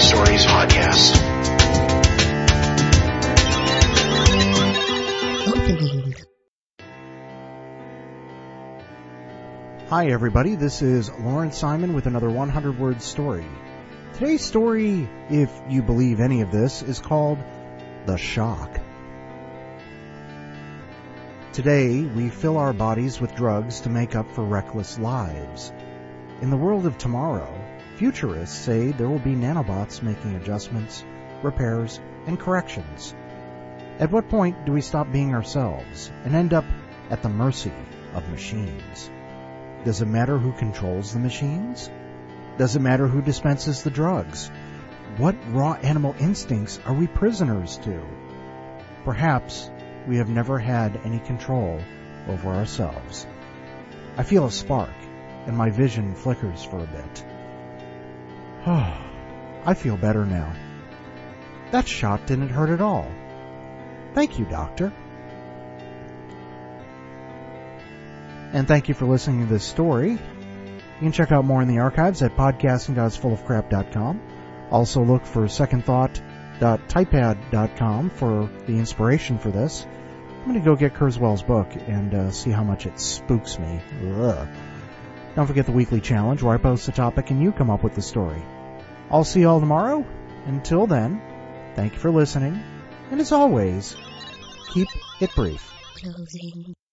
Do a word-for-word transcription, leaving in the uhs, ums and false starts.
Stories podcast. Hi everybody, this is Lawrence Simon with another one hundred word story. Today's story, if you believe any of this, is called The Shock. Today, we fill our bodies with drugs to make up for reckless lives. In the world of tomorrow, futurists say there will be nanobots making adjustments, repairs, and corrections. At what point do we stop being ourselves and end up at the mercy of machines? Does it matter who controls the machines? Does it matter who dispenses the drugs? What raw animal instincts are we prisoners to? Perhaps we have never had any control over ourselves. I feel a spark, and my vision flickers for a bit. I feel better now. That shot didn't hurt at all. Thank you, doctor. And thank you for listening to this story. You can check out more in the archives at podcasting dot full of crap dot com. Also look for second thought dot typepad dot com for the inspiration for this. I'm going to go get Kurzweil's book and uh, see how much it spooks me. Ugh. Don't forget the weekly challenge where I post a topic and you come up with the story. I'll see you all tomorrow. Until then, thank you for listening. And as always, keep it brief. Closing.